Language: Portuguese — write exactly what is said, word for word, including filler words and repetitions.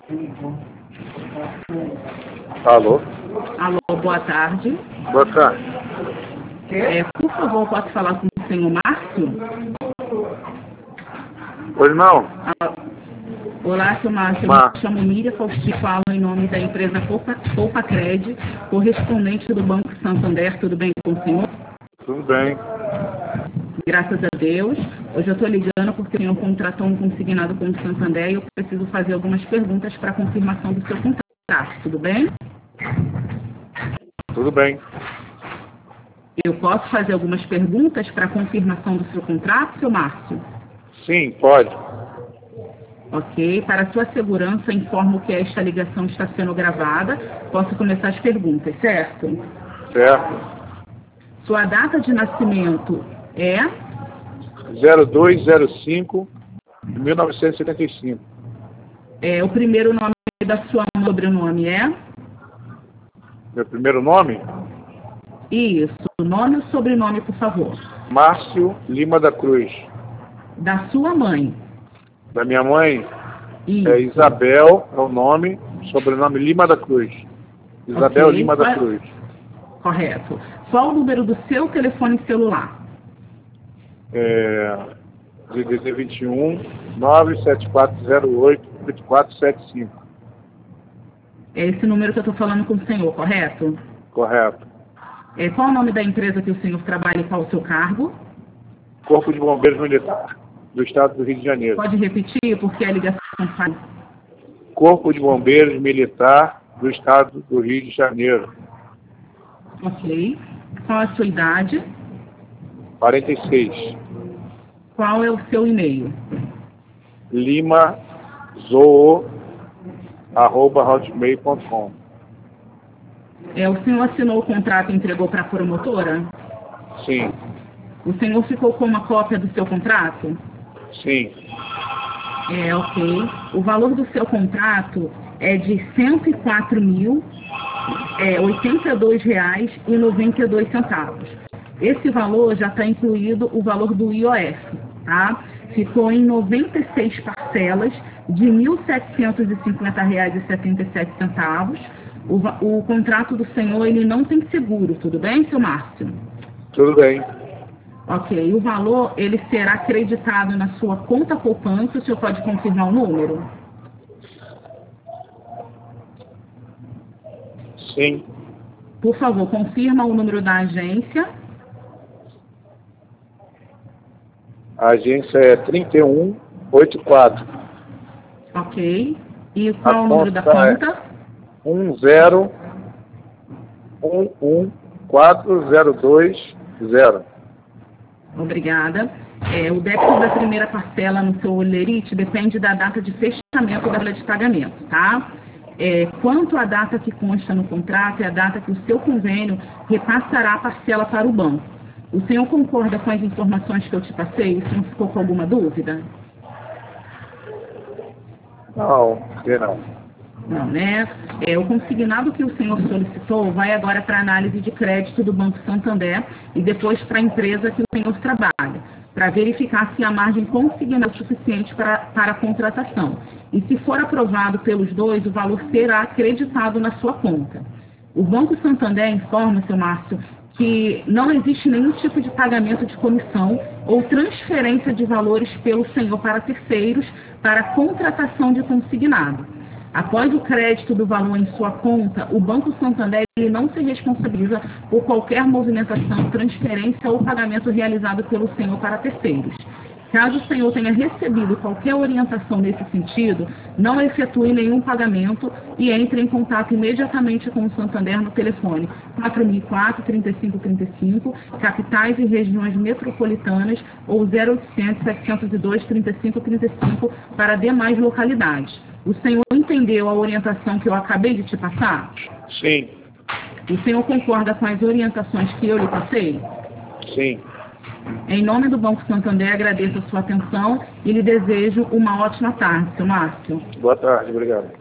Alô? Alô, boa tarde. Boa tarde. É, por favor, posso falar com o senhor Márcio? Pois não? Ah, olá, senhor Márcio. Eu Má. me chamo Miriam Faustino, falo em nome da empresa Poupa, Poupa Cred, correspondente do Banco Santander. Tudo bem com o senhor? Tudo bem. Graças a Deus. Hoje eu estou ligando porque o senhor contratou um consignado com o Santander e eu preciso fazer algumas perguntas para confirmação do seu contrato. Tudo bem? Tudo bem. Eu posso fazer algumas perguntas para confirmação do seu contrato, seu Márcio? Sim, pode. Ok. Para sua segurança, informo que esta ligação está sendo gravada. Posso começar as perguntas, certo? Certo. Sua data de nascimento é zero dois zero cinco de mil novecentos e setenta e cinco. é, o primeiro nome da sua mãe, sobrenome é? Meu primeiro nome? Isso. Nome e sobrenome, por favor. Márcio Lima da Cruz. Da sua mãe. Da minha mãe Isso. é Isabel, é o nome, sobrenome Lima da Cruz. Isabel Ok. Lima da Qual- Cruz. Correto. Qual o número do seu telefone celular? É, D D D vinte e um, nove sete quatro zero oito, oito quatro sete cinco. É esse número que eu estou falando com o senhor, correto? Correto. É, qual o nome da empresa que o senhor trabalha e qual o seu cargo? Corpo de Bombeiros Militar do Estado do Rio de Janeiro. Pode repetir, porque a ligação faz. Corpo de Bombeiros Militar do Estado do Rio de Janeiro. Ok. Qual a sua idade? quarenta e seis. Qual é o seu e-mail? Lima Zoo arroba hotmail ponto com. É, o senhor assinou o contrato e entregou para a promotora? Sim, O senhor ficou com uma cópia do seu contrato? sim. É, ok. O valor do seu contrato é de cento e quatro mil, oitenta e dois reais e noventa e dois centavos. Esse valor já está incluído o valor do I O F, tá? Ficou em noventa e seis parcelas de mil setecentos e cinquenta reais e setenta e sete centavos. O, va- o contrato do senhor, ele não tem seguro, tudo bem, seu Márcio? Tudo bem. Ok, o valor, ele será creditado na sua conta poupança. O senhor pode confirmar o número? Sim. Por favor, confirma o número da agência. A agência é trinta e um oitenta e quatro. Ok. E qual A o número da conta é conta? um zero um um quatro zero dois zero. Obrigada. É, o débito da primeira parcela no seu olerite depende da data de fechamento da folha de pagamento, tá? É, quanto à data que consta no contrato, é a data que o seu convênio repassará a parcela para o banco. O senhor concorda com as informações que eu te passei? O senhor ficou com alguma dúvida? Não, que não. Não, né? É, o consignado que o senhor solicitou vai agora para a análise de crédito do Banco Santander e depois para a empresa que o senhor trabalha, para verificar se a margem consignada é suficiente para, para a contratação. E se for aprovado pelos dois, o valor será acreditado na sua conta. O Banco Santander informa, seu Márcio, que não existe nenhum tipo de pagamento de comissão ou transferência de valores pelo senhor para terceiros para a contratação de consignado. Após o crédito do valor em sua conta, o Banco Santander ele não se responsabiliza por qualquer movimentação, transferência ou pagamento realizado pelo senhor para terceiros. Caso o senhor tenha recebido qualquer orientação nesse sentido, não efetue nenhum pagamento e entre em contato imediatamente com o Santander no telefone quatro mil e quatro, trinta e cinco trinta e cinco, capitais e regiões metropolitanas, ou zero oitocentos, setecentos e dois, trinta e cinco trinta e cinco para demais localidades. O senhor entendeu a orientação que eu acabei de te passar? Sim, O senhor concorda com as orientações que eu lhe passei? sim. Em nome do Banco Santander, agradeço a sua atenção e lhe desejo uma ótima tarde, seu Márcio. Boa tarde, obrigado.